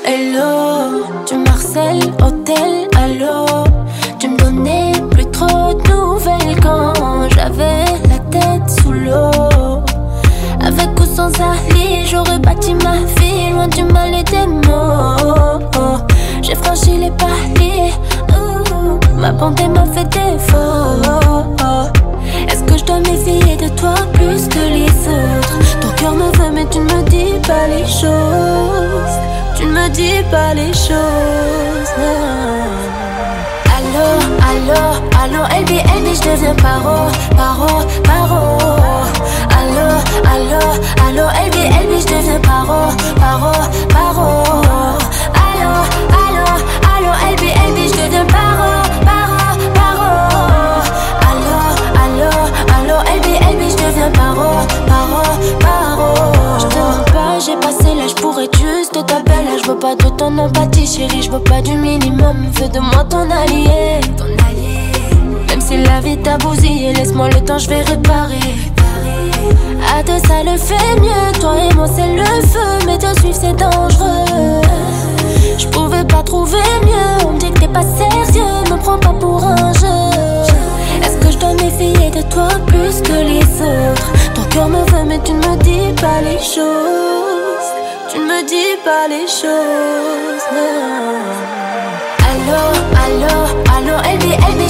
Hello, tu me harcèles, hôtel, allô. Tu me donnais plus trop de nouvelles quand j'avais la tête sous l'eau. Avec ou sans Ali, j'aurais bâti ma vie loin du mal et des mots. J'ai franchi les paliers, ma bonté m'a fait défaut. Est-ce que je dois méfier de toi plus que les autres? Ton cœur me veut mais tu ne me dis pas les choses. Tu ne me dis pas les choses, non. Allô, allô, allô, LB, je deviens paro, paro, paro. Allô, allô, allô, LB, je deviens paro, paro, paro. Allô, allô, allô, LB, je deviens paro, paro, paro. Allô, allô, allô, LB, je deviens paro, paro, paro. Je te demande pas, j'ai passé l'âge pour être juste ta belle. Je veux pas de ton empathie, chérie, je veux pas du minimum. Fais de moi ton allié. Même si la vie t'a bousillé, laisse-moi le temps, je vais réparer. À deux ça le fait mieux, toi et moi c'est le feu. Mais te suivre c'est dangereux. Je pouvais pas trouver mieux, on me dit que t'es pas sérieux. Me prends pas pour un jeu. Est-ce que je dois méfier de toi plus que les autres? Ton cœur me veut mais tu ne me dis pas les choses. Tu ne me dis pas les choses, non. Allô, allô, allô, LB,